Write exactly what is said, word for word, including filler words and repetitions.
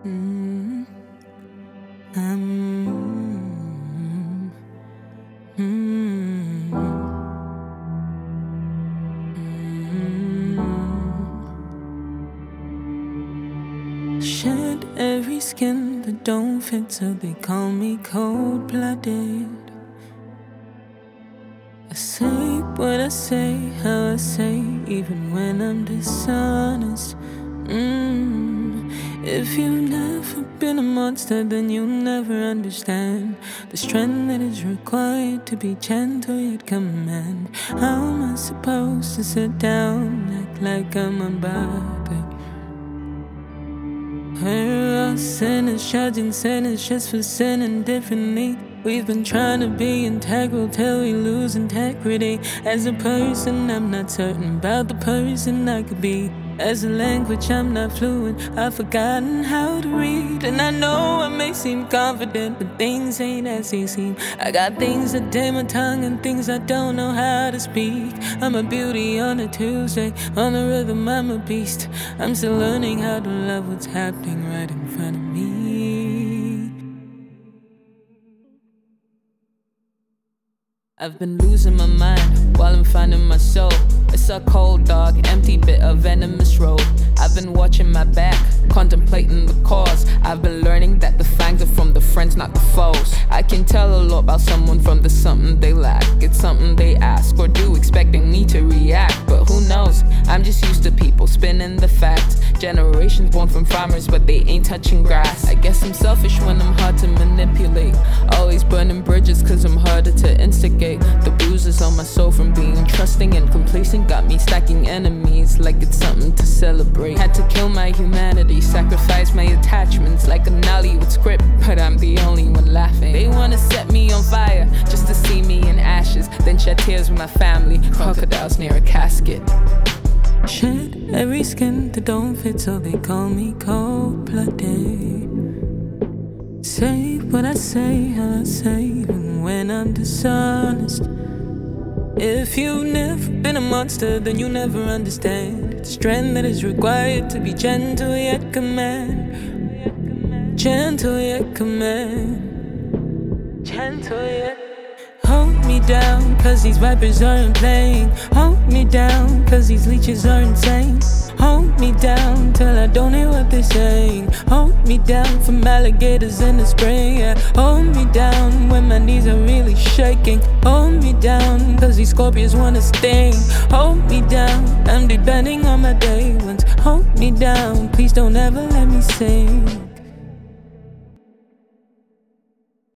Mm, um, mm, mm. Shed every skin that don't fit, so they call me cold-blooded. I say what I say, how I say, even when I'm dishonest. Mm. If you've never been a monster, then you'll never understand the strength that is required to be gentle yet command. How am I supposed to sit down, act like I'm unbothered? We're all sinners, judging sinners just for sinning differently. We've been trying to be integral till we lose integrity. As a person, I'm not certain about the person I could be. As a language, I'm not fluent, I've forgotten how to read. And I know I may seem confident, but things ain't as they seem. I got things that tame my tongue and things I don't know how to speak. I'm a beauty on a Tuesday, on the rhythm I'm a beast. I'm still learning how to love what's happening right in front of me. I've been losing my mind while I'm finding my soul. It's a cold, dark, empty bit of venomous road. I've been watching my back, contemplating the cause. I've been learning that the fangs are from the friends, not the foes. I can tell a lot about someone from the something they lack. It's something they ask or do, expecting me to react. But who knows, I'm just used to people spinning the facts. Generations born from farmers, but they ain't touching grass. I guess I'm selfish when I'm hard to manipulate. Always burning bridges cause I'm harder to instigate. The bruises on my soul from being trusting and complacent got me stacking enemies like it's something to celebrate. Had to kill my humanity, sacrifice my attachments like a Nollywood script, but I'm the only one laughing. They wanna set me on fire just to see me in ashes, then shed tears with my family, crocodiles near a casket. Shed every skin that don't fit, so they call me cold-blooded. Say what I say, how I say, even when I'm dishonest. If you've never been a monster, then you'll never understand the strength that is required to be gentle yet command. Gentle yet command. Gentle yet. Hold me down, cause these vipers aren't playing. Hold me down, cause these leeches are insane. Hold me down till I don't hear what they're saying. Hold me down from alligators in the spring, yeah. Hold me down when my knees are really shaking. Hold me down cause these scorpions wanna sting. Hold me down, I'm depending on my day ones. Hold me down, please don't ever let me sing.